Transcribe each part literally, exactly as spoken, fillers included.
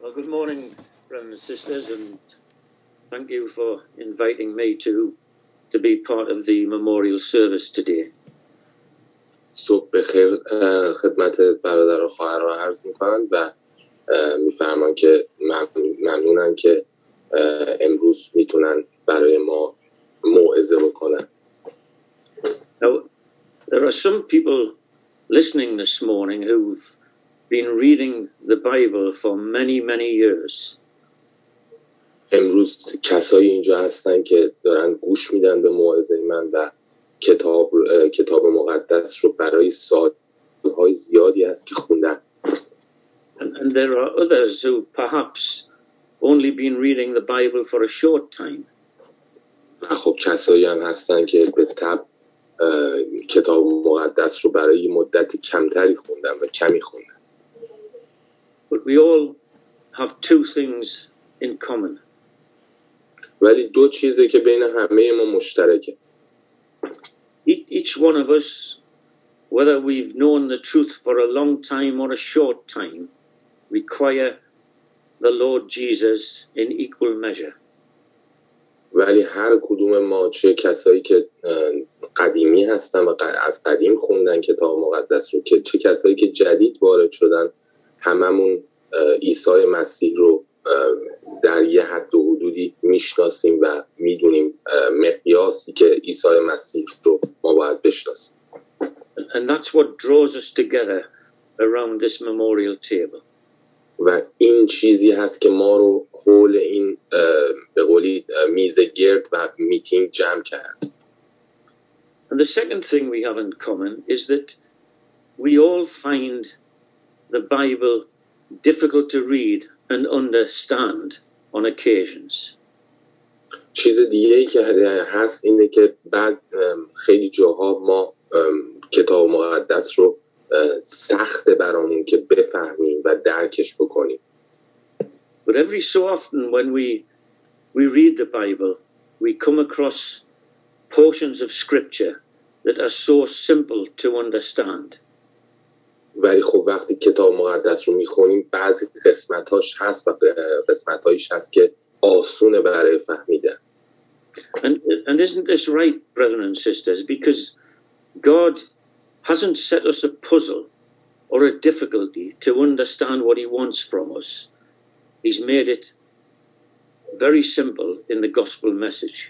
Well, good morning, brothers and sisters, and thank you for inviting me to to be part of the memorial service today. صبح بخیر خدمت برادر و خواهرها عرض می‌کنند و می‌فرمان که ممنونن که امروز میتونن برای ما موعظه بکنن. Now, there are some people listening this morning who've been reading the Bible for many, many years. امروز کسایی اینجا هستن که دارن گوش میدن به موعظه من و کتاب کتاب مقدس رو برای سالهای زیادی است که خوندن. And, and there are others who've perhaps only been reading the Bible for a short time. و خب کسایی هم هستن که به طب کتاب مقدس رو برای مدت کمتری خوندن و کمی خوندن. But we all have two things in common. ولی دو چیزه که بین همه ما مشترکه. Each one of us, whether we've known the truth for a long time or a short time, require the Lord Jesus in equal measure. ولی هر کدوم ما، چه کسایی که قدیمی هستن و از قدیم خوندن کتاب مقدس رو، که چه کسایی که جدید وارد شدن، هممون عیسی مسیح رو در یه حد و حدودی میشناسیم و میدونیم مقیاسی که عیسی مسیح رو ما باید بشناسیم. And that's what draws us together around this memorial table. و این چیزی هست که ما رو حول این به قولی میز گرد و میتینگ جمع کرد. And the second thing we have in common is that we all find the Bible difficult to read and understand on occasions. چیز دیگه ای که هست اینه که بعد خیلی جاها ما کتاب مقدس رو سخته برامون که بفهمیم و درکش بکنیم. But every so often when we we read the Bible, we come across portions of scripture that are so simple to understand. ولی خب وقتی کتاب مقدس رو میخونیم بعضی قسمتاش هست و قسمتایش هست که آسونه برای فهمیدن. And and isn't this right, brothers and sisters? Because God hasn't set us a puzzle or a difficulty to understand what he wants from us. He's made it very simple in the gospel message.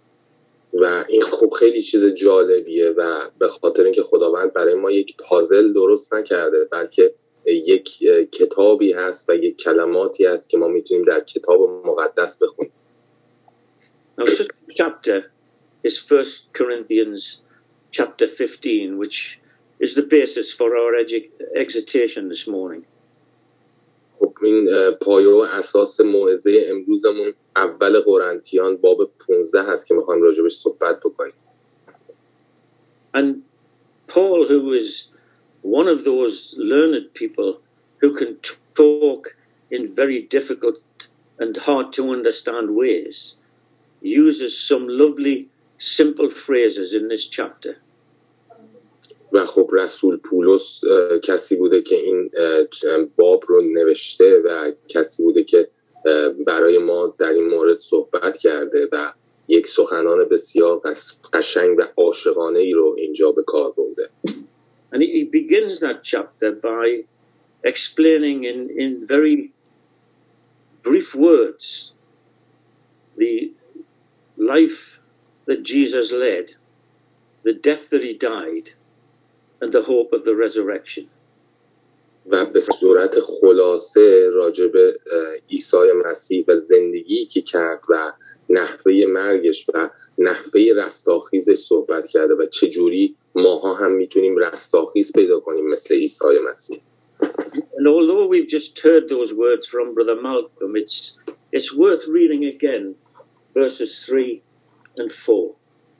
و این خب خیلی چیز جالبیه و به خاطر اینکه خداوند برای ما یک پازل درست نکرده، بلکه یک کتابی هست و یک کلماتی هست که ما میتونیم در کتاب مقدس بخونیم. Now, such a chapter is First Corinthians chapter fifteen, which is the basis for our exhortation this morning. خب این پایه و اساس موعظه امروزمون اول قرنتیان باب پانزده هست که میخوایم راجبش صحبت بکنیم. And Paul, who is one of those learned people who can talk in very difficult and hard to understand ways, uses some lovely simple phrases in this chapter. و خب رسول پولس کسی بوده که این باب رو نوشته و کسی بوده که برای ما در این مورد صحبت کرده و یک سخنان بسیار قشنگ و عاشقانه ای رو اینجا به کار برده. And he begins that chapter by explaining in in very brief words the life that Jesus led, the death that he died, and the hope of the resurrection. و به صورت خلاصه راجع به عیسی مسیح و زندگی که کرد و نحوه مرگش و نحوه رستاخیزش صحبت کرده و چجوری ماها هم میتونیم رستاخیز پیدا کنیم مثل عیسی مسیح. And although we've just heard those words from Brother Malcolm, it's it's worth reading again verses three and four.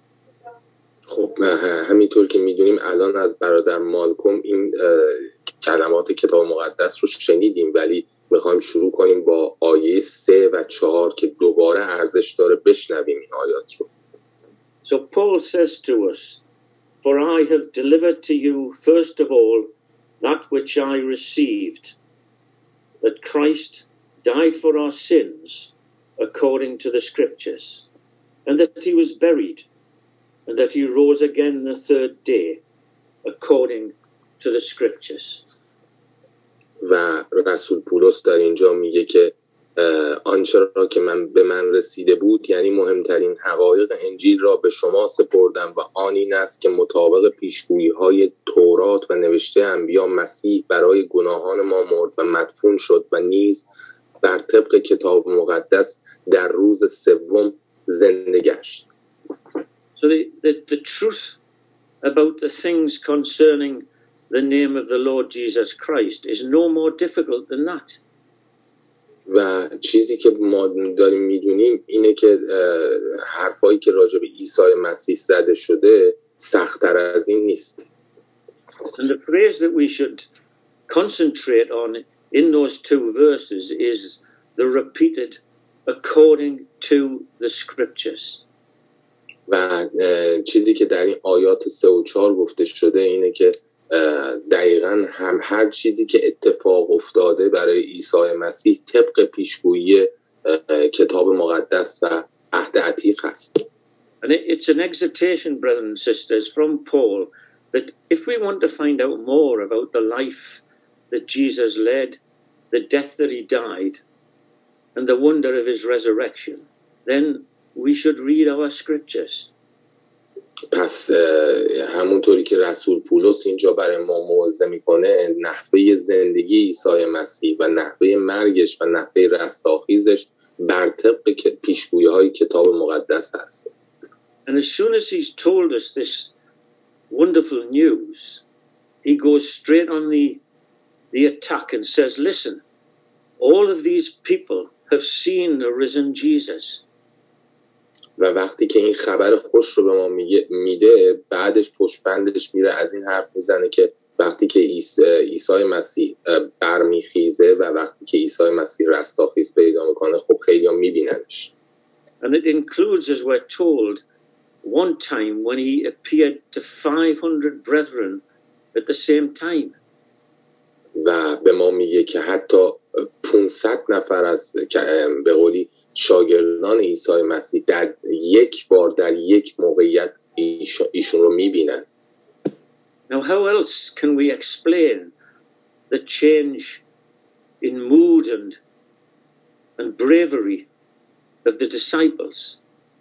خب همینطور که میدونیم الان از برادر مالکوم این کلمات کتاب مقدس رو شنیدیم، ولی میخوایم شروع کنیم با آیه سه و چهار که دوباره ارزش داره بشنویم این آیات رو. So Paul says to us, "For I have delivered to you first of all that which I received, that Christ died for our sins according to the scriptures, and that he was buried, and that he rose again the third day according to the scriptures. و رسول پولس در اینجا میگه که آنچه را که من به من رسیده بود، یعنی مهمترین حقایق انجیل را به شما سپردم، و آن این است که مطابق پیشگویی های تورات و نوشته انبیا مسیح برای گناهان ما مرد و مدفون شد و نیز بر طبق کتاب مقدس در روز سوم زنده گشت. So the, the, the truth about the things concerning the name of the Lord Jesus Christ is no more difficult than that. و چیزی که ما داریم میدونیم اینه که حرفایی که راجع به عیسی مسیح زده شده سخت‌تر از این نیست. And the phrase that we should concentrate on in those two verses is the repeated according to the scriptures. و چیزی که در این آیات سه و چهار گفته شده اینه که دقیقاً هم هر چیزی که اتفاق افتاده برای عیسی مسیح طبق پیشگویی کتاب مقدس و عهد عتیق است. And it's an exhortation, brothers and sisters, from Paul that if we want to find out more about the life that Jesus led, the death that he died, and the wonder of his resurrection, then we should read our scriptures. پس همونطوری که رسول پولس اینجا برای ما موعظه میکنه، نحوه زندگی عیسی مسیح و نحوه مرگش و نحوه رستاخیزش بر طبق پیشگویی های کتاب مقدس هست. And as soon as he's told us this wonderful news, he goes straight on the the attack and says, listen, all of these people have seen the risen Jesus. و وقتی که این خبر خوش رو به ما میده، بعدش پشتبندش میره از این حرف میزنه که وقتی که عیسی مسیح برمیخیزه و وقتی که عیسی مسیح رستاخیز پیدا میکنه، خب خیلی هم میبیننش. And it includes, as we're told, one time when he appeared to five hundred brethren at the same time. و به ما میگه که حتی پانصد نفر از به قولی شاگردان عیسی مسیح در یک بار در یک موقعیت ایشون رو میبینن. Now how else can we explain the change in mood and and bravery of the disciples?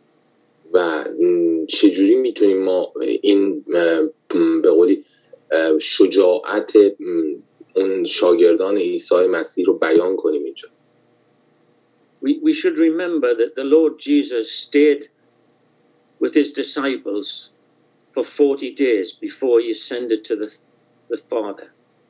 و چجوری میتونیم ما این به قولی شجاعت اون شاگردان عیسی مسیح رو بیان کنیم اینجا؟ We, we should remember that the Lord Jesus stayed with his disciples for forty days before he ascended to the, the Father.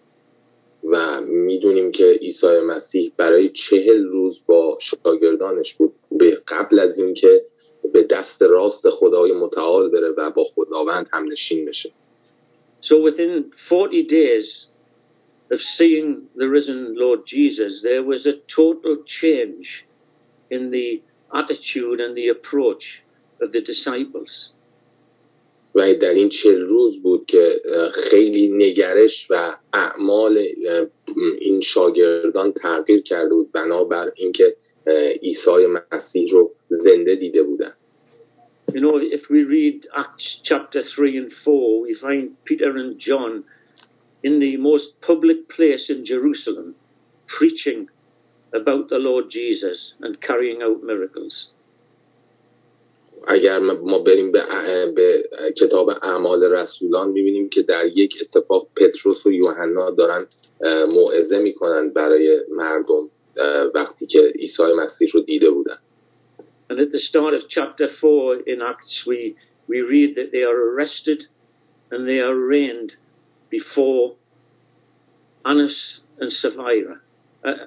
و میدونیم که عیسی مسیح برای چهل روز با شاگردانش بود به قبل از اینکه به دست راست خدای متعال بره و با خداوند هم نشین بشه. So within forty days of seeing the risen Lord Jesus, there was a total change in the attitude and the approach of the disciples. و در این چهل روز بود که خیلی نگرش و اعمال این شاگردان تغییر کرده بود بنابر اینکه عیسی مسیح رو زنده دیده بودن. You know, if we read Acts chapter three and four, we find Peter and John in the most public place in Jerusalem preaching about the Lord Jesus and carrying out miracles. اگر ما بریم به, به کتاب اعمال رسولان می‌بینیم که در یک اتفاق پتروس و یوحنا دارن موعظه می‌کنن برای مردم وقتی که عیسی مسیح رو دیده بودن. And at the start of chapter four in Acts we we read that they are arrested and they are arraigned before Annas and Sapphira. Uh,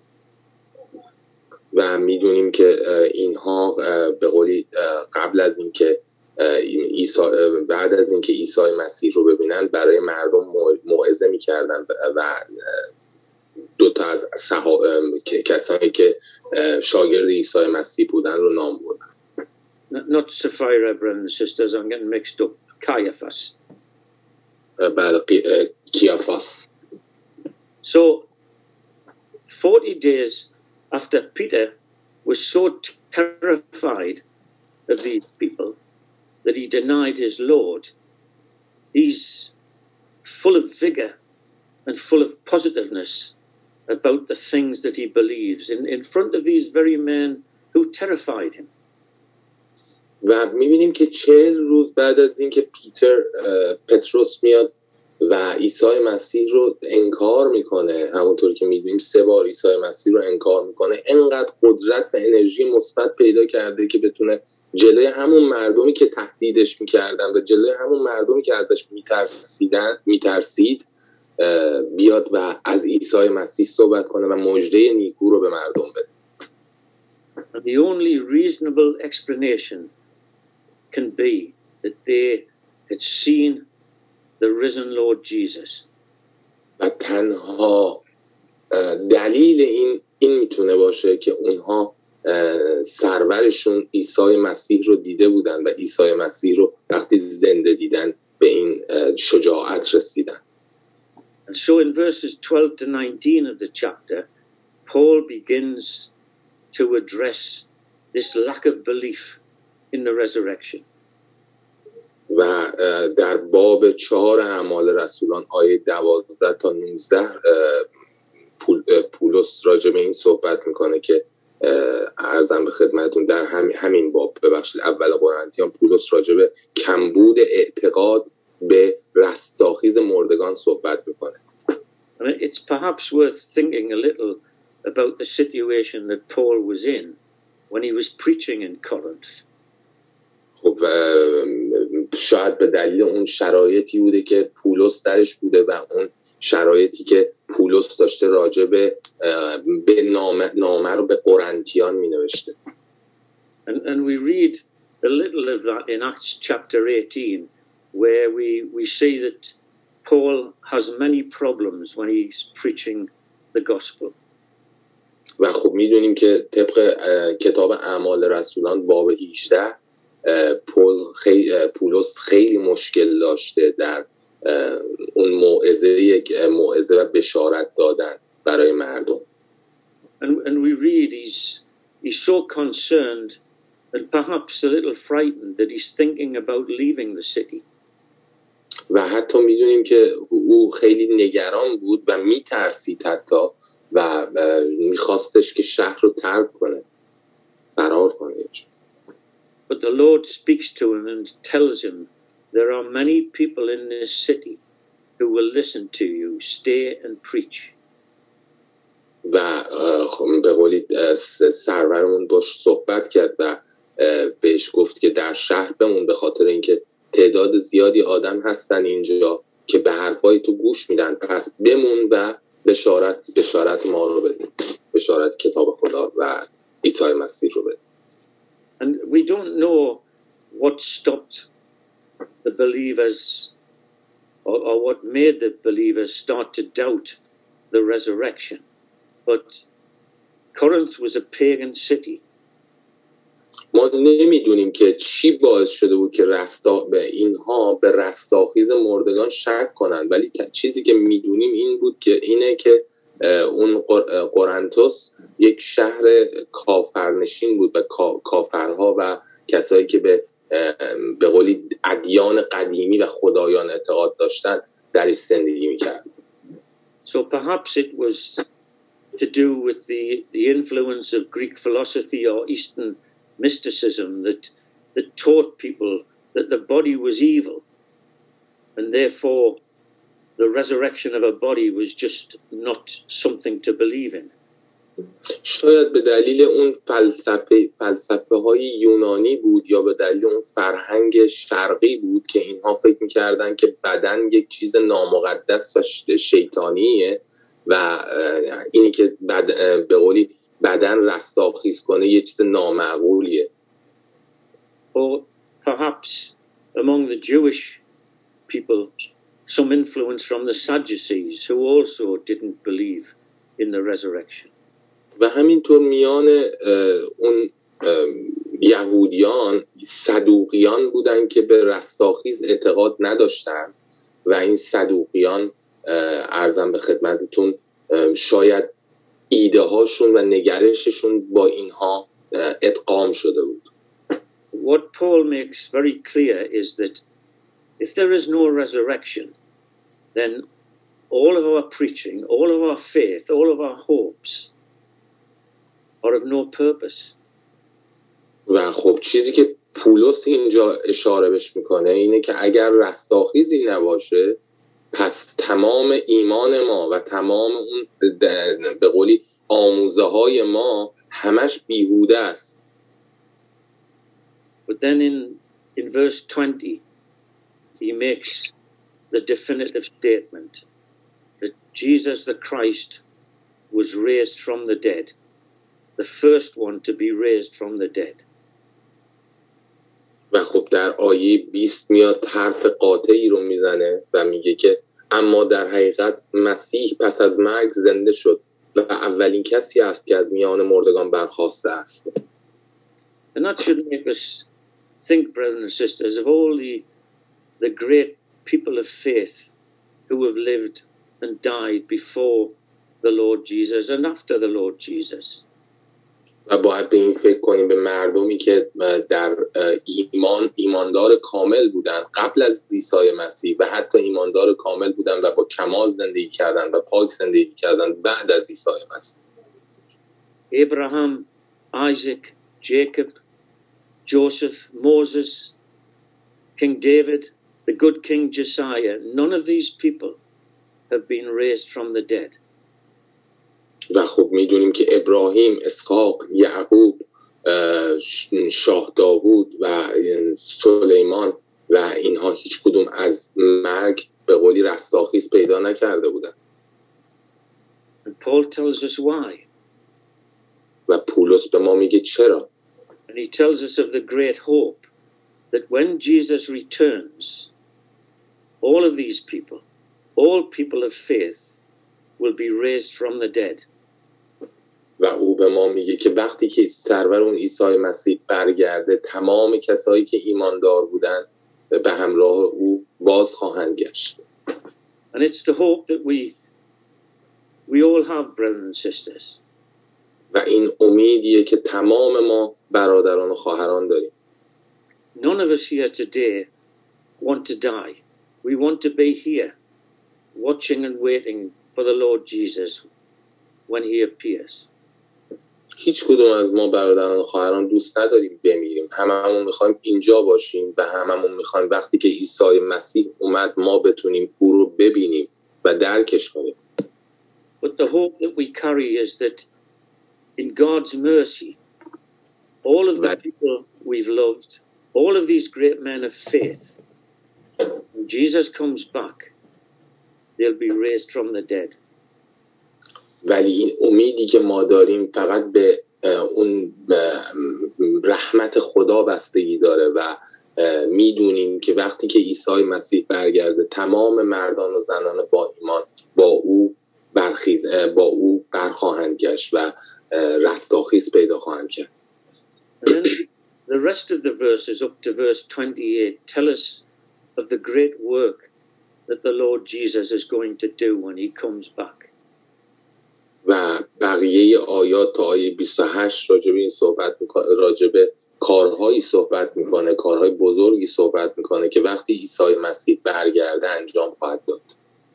و میدونیم که اینها به قولی قبل از اینکه عیسی بعد از اینکه عیسی مسیح رو ببینن برای مردم موعظه میکردن و دو تا از صحا... کسانی که شاگرد عیسی مسیح بودن رو نام بردن. Not Sapphira, brothers and sisters, I'm getting mixed up. Caiaphas. بله کیافاس. So forty days after Peter was so terrified of these people that he denied his Lord, he's full of vigor and full of positiveness about the things that he believes in, in front of these very men who terrified him. و میبینیم که چهل روز بعد از اینکه پیتر پتروس میاد و عیسی مسیح رو انکار میکنه، همونطور که میدونیم سه بار عیسی مسیح رو انکار میکنه، انقدر قدرت و انرژی مثبت پیدا کرده که بتونه جلوی همون مردمی که تهدیدش میکردن و جلوی همون مردمی که ازش میترسیدن میترسید بیاد و از عیسی مسیح صحبت کنه و مژده نیکو رو به مردم بده. The only reasonable explanation can be that they had seen the risen Lord Jesus. و تنها دلیل این این میتونه باشه که اونها سرورشون عیسی مسیح رو دیده بودن و عیسی مسیح رو وقتی زنده دیدن به این شجاعت رسیدن. And so in verses twelve to nineteen of the chapter, Paul begins to address this lack of belief in the resurrection. و در باب چهار اعمال رسولان آیه دوازده تا نوزده پولس راجع به این صحبت میکنه که عرضم به خدمتون در همین همین باب ببخشید اول قرنتیان پولس راجع به کمبود اعتقاد به رستاخیز مردگان صحبت میکنه. And it's perhaps worth thinking a little about the situation that Paul was in when he was preaching in Corinth. خب شاید به دلیل اون شرایطی بوده که پولس درش بوده و اون شرایطی که پولس داشته راجع به به نامه, نامه رو به قرنتیان می نوشته. And, and we read a little of that in Acts chapter eighteen, where we, we see that Paul has many problems when he's preaching the gospel. و خب میدونیم که طبق کتاب اعمال رسولان باب هجده پول خیلی پولس خیلی مشکل داشته در اون موعظه یک موعظه و بشارت دادن برای مردم. And, and we read he's he's so concerned and perhaps a little frightened that he's thinking about leaving the city. و حتی میدونیم که او خیلی نگران بود و میترسید حتی و میخواستش که شهر رو ترک کنه، فرار کنه. But the Lord speaks to him and tells him, there are many people in this city who will listen to you. Stay and preach. و به قولی سرورمون باش صحبت کرد و بهش گفت که در شهر بمون، به خاطر اینکه تعداد زیادی آدم هستن اینجا که به حرفای تو گوش میدن، پس بمون و بشارت بشارت ما رو بده، بشارت کتاب خدا و عیسی مسیح رو بده. And we don't know what stopped the believers or, or what made the believers start to doubt the resurrection. But Corinth was a pagan city. ما نمیدونیم که چی باعث شده بود که رستا به اینها به رستاخیز مردگان شک کنن، ولی چیزی که میدونیم این بود که اینه که اون قرنتوس یک شهر کافرنشین بود و کافرها و کسایی که به به قولی ادیان قدیمی و خدایان اعتقاد داشتن درش زندگی میکرد. So perhaps it was to do with the the influence of Greek philosophy or Eastern mysticism that that taught people that the body was evil, and therefore the resurrection of a body was just not something to believe in. شاید به دلیل اون فلسفه فلسفه های یونانی بود یا به دلیل اون فرهنگ شرقی بود که اینها فکر می‌کردن که بدن یک چیز نامقدس و شیطانیه و اینی که بد... به قولی بدن رستاخیز کنه یه چیز نامعقولیه. Or perhaps among the Jewish people some influence from the Sadducees who also didn't believe in the resurrection. و همینطور میان اون یهودیان صدوقیان بودن که به رستاخیز اعتقاد نداشتن و این صدوقیان عرضم به خدمتتون شاید ایده هاشون و نگرششون با اینها ادغام شده بود. What Paul makes very clear is that if there is no resurrection, then all of our preaching, all of our faith, all of our hopes are of no purpose. و خب چیزی که پولس اینجا اشاره بهش میکنه اینه که اگر رستاخیزی نباشه پس تمام ایمان ما و تمام اون به قولی آموزه های ما همش بیهوده است. But then in in verse twenty he makes the definitive statement that Jesus the Christ was raised from the dead, the first one to be raised from the dead. و خب در آیه بیست میاد حرف قاطعی رو میزنه و میگه که اما در حقیقت مسیح پس از مرگ زنده شد و اولین کسی است که از میان مردگان برخاسته است. And that should make us think, brothers and sisters, of all the the great people of faith who have lived and died before the Lord Jesus and after the Lord Jesus. و باید به این فکر کنیم به مردمی که در ایمان ایماندار کامل بودن قبل از عیسی مسیح و حتی ایماندار کامل بودن و با کمال زندگی کردن و پاک زندگی کردن بعد از عیسی مسیح. Abraham, Isaac, Jacob, Joseph, Moses, King David, the good King Josiah, none of these people have been raised from the dead. و خب میدونیم که ابراهیم، اسحاق، یعقوب، شاه داوود و سلیمان و اینها هیچ کدوم از مرگ به قولی رستاخیز پیدا نکرده بودن. And Paul tells us why. و پولس به ما میگه چرا. And he tells us of the great hope that when Jesus returns, all of these people, all people of faith, will be raised from the dead. و او به ما میگه که وقتی که سرور اون عیسی مسیح برگرده تمام کسایی که ایماندار بودن به همراه او باز خواهند گشت. And it's the hope that we we all have, brothers and sisters. و این امیدیه که تمام ما برادران و خواهران داریم. None of us here today want to die. We want to be here, watching and waiting for the Lord Jesus when he appears. هیچ کدوم از ما برادران و خواهران دوست نداریم بمیریم. هممون میخوایم اینجا باشیم و هممون میخوایم وقتی که عیسی مسیح اومد ما بتونیم او رو ببینیم و درکش کنیم. But the hope that we carry is that in God's mercy, all of the people we've loved, all of these great men of faith, when Jesus comes back, they'll be raised from the dead. ولی این امیدی که ما داریم فقط به اون رحمت خدا بستگی داره و میدونیم که وقتی که عیسی مسیح برگرده تمام مردان و زنان با ایمان با او برخیز با او برخواهند گشت و رستاخیز پیدا خواهند کرد. The rest of the verses up to verse twenty-eight tell us of the great work that the Lord Jesus is going to do when he comes back. و بقیه آیات تا آیه بیست و هشت راجع به این صحبت میکنه، راجع به کارهایی صحبت میکنه، کارهای بزرگی صحبت میکنه که وقتی عیسی مسیح برگرده انجام خواهد داد.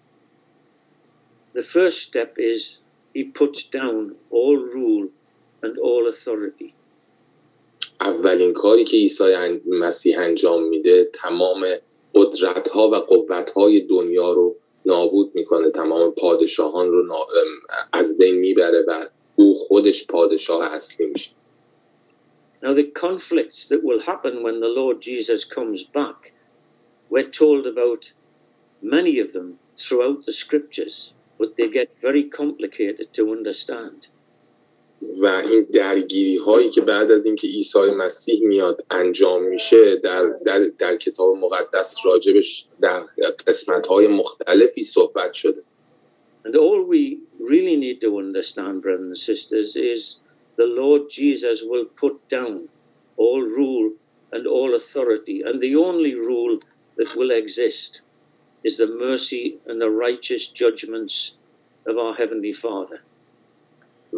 The first step is he puts down all rule and all authority. اولین کاری که عیسی مسیح انجام میده تمام قدرت‌ها و قوت‌های دنیا رو نابود میکنه، تمام پادشاهان رو از بین میبره و او خودش پادشاه اصلی میشه. Now the conflicts that will happen when the Lord Jesus comes back, we're told about many of them throughout the scriptures, but they get very complicated to understand. و این درگیری هایی که بعد از اینکه عیسی مسیح میاد انجام میشه در در در کتاب مقدس راجبش در قسمت های مختلفی صحبت شده. And all we really need to understand, brothers and sisters, is the Lord Jesus will put down all rule and all authority, and the only rule that will exist is the mercy and the righteous judgments of our Heavenly Father.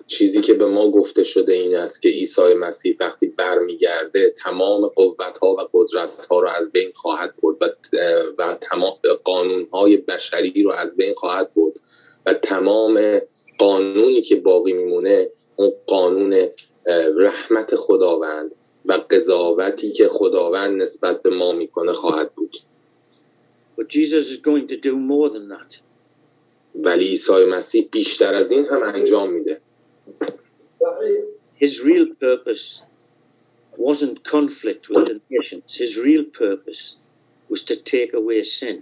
چیزی که به ما گفته شده این است که عیسی مسیح وقتی برمیگرده تمام قوت‌ها و قدرت‌ها رو از بین خواهد برد و و تمام قانون‌های بشری رو از بین خواهد برد و تمام قانونی که باقی میمونه اون قانون رحمت خداوند و قضاوتی که خداوند نسبت به ما میکنه خواهد بود. But Jesus is going to do more than that. ولی عیسی مسیح بیشتر از این هم انجام میده. His real purpose wasn't conflict with the nations. His real purpose was to take away sin.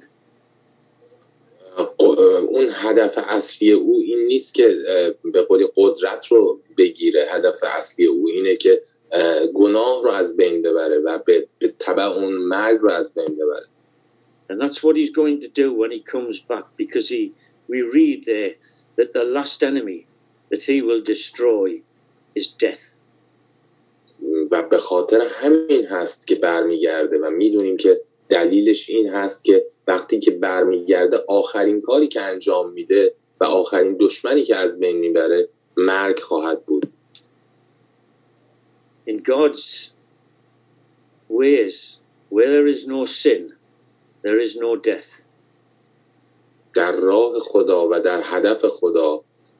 اون هدف اصلی او این نیست که به قولی قدرت رو بگیره. هدف اصلی او اینه که گناه رو از بین ببره و به تبع اون مرگ رو از بین ببره. And that's what he's going to do when he comes back, because he we read there that the last enemy that he will destroy is death. و به خاطر همین هست که برمیگرده و میدونیم که دلیلش این هست که وقتی که برمیگرده آخرین کاری که انجام میده و آخرین دشمنی که از بین میبره مرگ خواهد بود. In God's ways, where there is no sin, there is no death. در راه خدا و در هدف خدا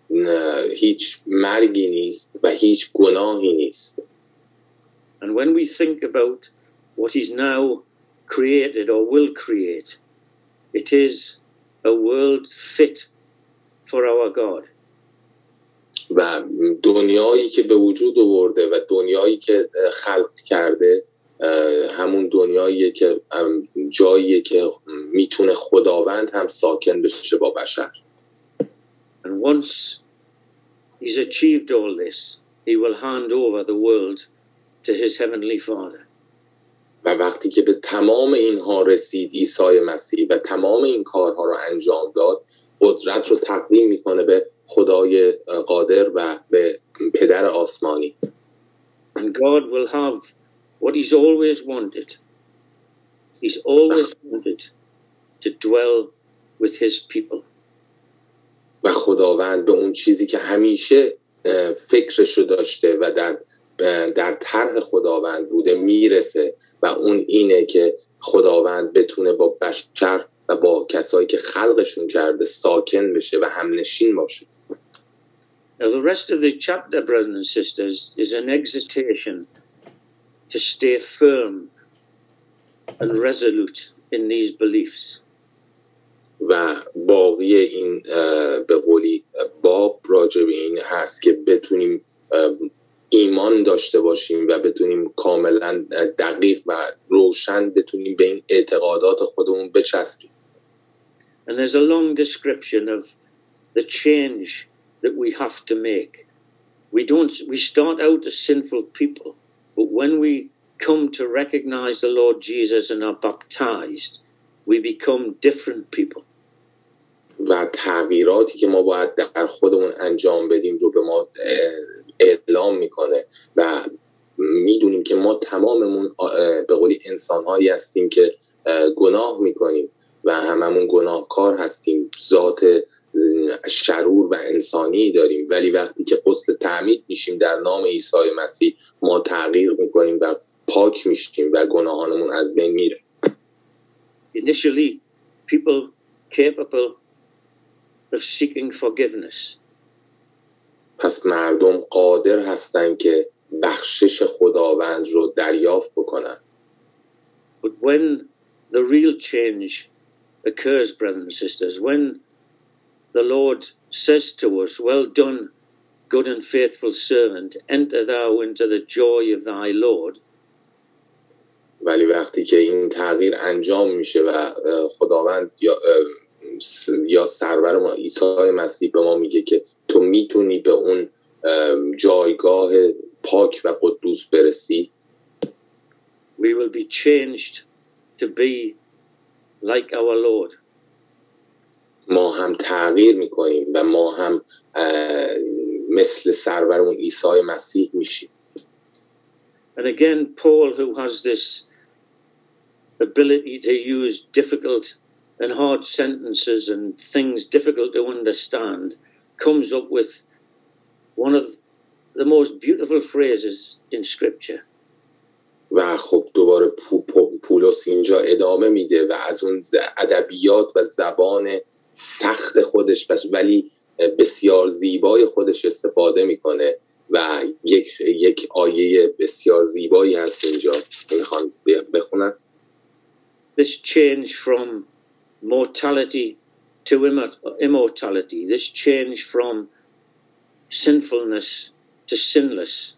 هیچ مرگی نیست و هیچ گناهی نیست. And when we think about what he's now created or will create, it is a world fit for our God. و دنیایی که به وجود آورده و دنیایی که خلق کرده همون دنیاییه که جاییه که میتونه خداوند هم ساکن بشه با بشر. And once he's achieved all this, he will hand over the world to his heavenly Father. و وقتی که به تمام اینها رسید عیسی مسیح و تمام این کارها رو انجام داد، قدرت رو تقدیم میکنه به خدای قادر و به پدر آسمانی. And God will have what he's always wanted. He's always wanted to dwell with his people. و خداوند به اون چیزی که همیشه فکرشو داشته و در در طرح خداوند بوده میرسه و اون اینه که خداوند بتونه با بشر و با کسایی که خلقشون کرده ساکن بشه و همنشین باشه. Now the rest of the chapter, brothers and sisters, is an exhortation to stay firm and resolute in these beliefs. و باقی این به قولی باب راجع به این هست که بتونیم ایمان داشته باشیم و بتونیم کاملا دقیق و روشن بتونیم به این اعتقادات خودمون بچسبیم. And there's a long description of the change that we have to make. We don't we start out as sinful people, but when we come to recognize the Lord Jesus and are baptized, we become different people. و تغییراتی که ما باید در خودمون انجام بدیم رو به ما اعلام میکنه و میدونیم که ما تماممون به قولی انسان‌هایی هستیم که گناه میکنیم و هممون گناهکار هستیم، ذات شرور و انسانی داریم، ولی وقتی که غسل تعمید میشیم در نام عیسی مسیح ما تغییر میکنیم و پاک میشیم و گناهانمون از بین میره. Initially, people capable of seeking forgiveness. پس مردم قادر هستن که بخشش خداوند رو دریافت بکنن. But when the real change occurs, brothers and sisters, when the Lord says to us, "Well done, good and faithful servant, enter thou into the joy of thy Lord." ولی وقتی که این تغییر انجام میشه و خداوند یا یا سرور ما عیسی مسیح به ما میگه که تو میتونی به اون جایگاه پاک و قدوس برسی، we will be changed to be like our Lord. ما هم تغییر میکنیم و ما هم مثل سرورمون عیسی مسیح میشیم. And again, Paul, who has this ability to use difficult and hard sentences and things difficult to understand, comes up with one of the most beautiful phrases in scripture. و خب دوباره پو پو پولس اینجا ادامه میده و از اون ادبیات و زبان سخت خودش ولی بسیار زیبای خودش استفاده میکنه و یک یک آیه بسیار زیبایی هست اینجا میخوام بخونم. This change from mortality to immortality, this change from sinfulness to sinless.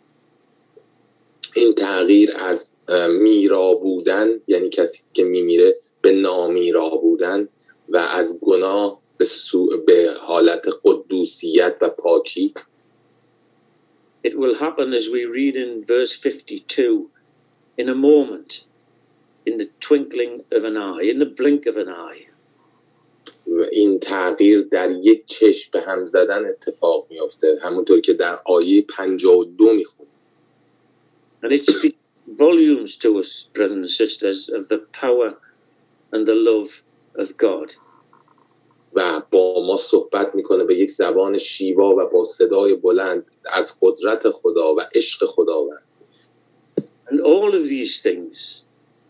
این تغییر از میرا بودن، یعنی کسی که میمیره، به نامیرا بودن و از گناه به, سو... به حالت قدوسیت و پاکی. It will happen as we read in verse fifty-two, in a moment, in the twinkling of an eye, in the blink of an eye. این تغییر در یک چشم به هم زدن اتفاق میفته، همونطور که در آیه پنجاه و دو میخونیم. And it speaks volumes to us, brothers and sisters, of the power and the love of God. و با ما صحبت میکنه به یک زبان شیوا و با صدای بلند از قدرت خدا و عشق خداوند. And all of these things,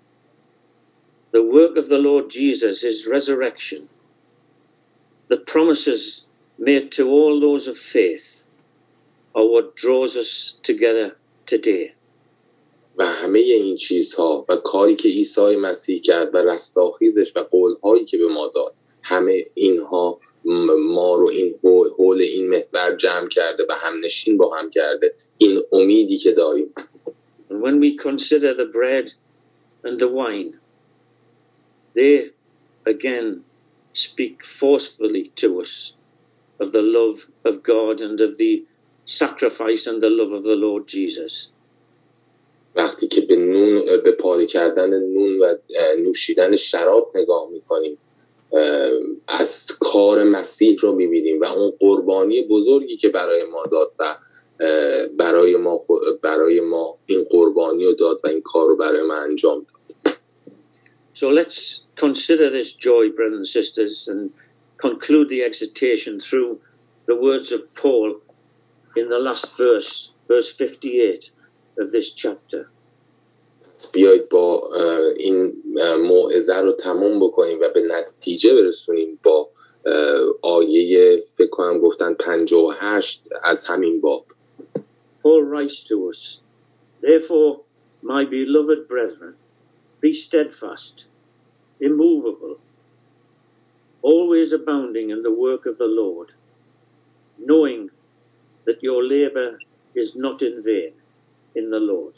the work of the Lord Jesus, his resurrection, the promises made to all those of faith, are what draws us together today. و همه این چیزها و کاری که عیسی مسیح کرد و رستاخیزش و قولهایی که به ما داد، همه اینها ما رو این حول این محور جمع کرده و همنشین با هم کرده، این امیدی که داریم. And when we consider the bread and the wine, they again speak forcefully to us of the love of God and of the sacrifice and the love of the Lord Jesus. وقتی که به نون، به پاره کردن نون و نوشیدن شراب نگاه میکنیم، از کار مسیح رو میبینیم و اون قربانی بزرگی که برای ما داد و برای ما برای ما این قربانی رو داد و این کار رو برای ما انجام داد. So let's consider this joy, brothers and sisters, and conclude the exhortation through the words of Paul in the last verse, verse fifty-eight of this chapter. بیایید با این موعظه رو تمام بکنیم و به نتیجه برسونیم با آیه فکر کنم گفتن پنجاه و هشت از همین باب. Paul writes to us, therefore, my beloved brethren, be steadfast, immovable, always abounding in the work of the Lord, knowing that your labor is not in vain in the Lord.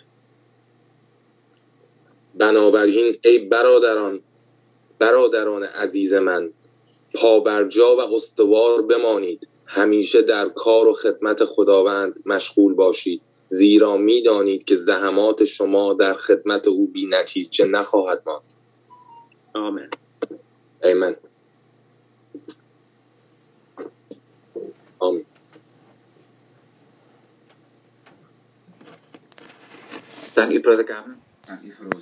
بنابراین ای برادران برادران عزیز من، پابرجا و استوار بمانید، همیشه در کار و خدمت خداوند مشغول باشید، زیرا می‌دانید که زحمات شما در خدمت او بی نتیجه نخواهد ماند. آمین. آمین. آمین. Thank you, Brother Gavin. Thank you for those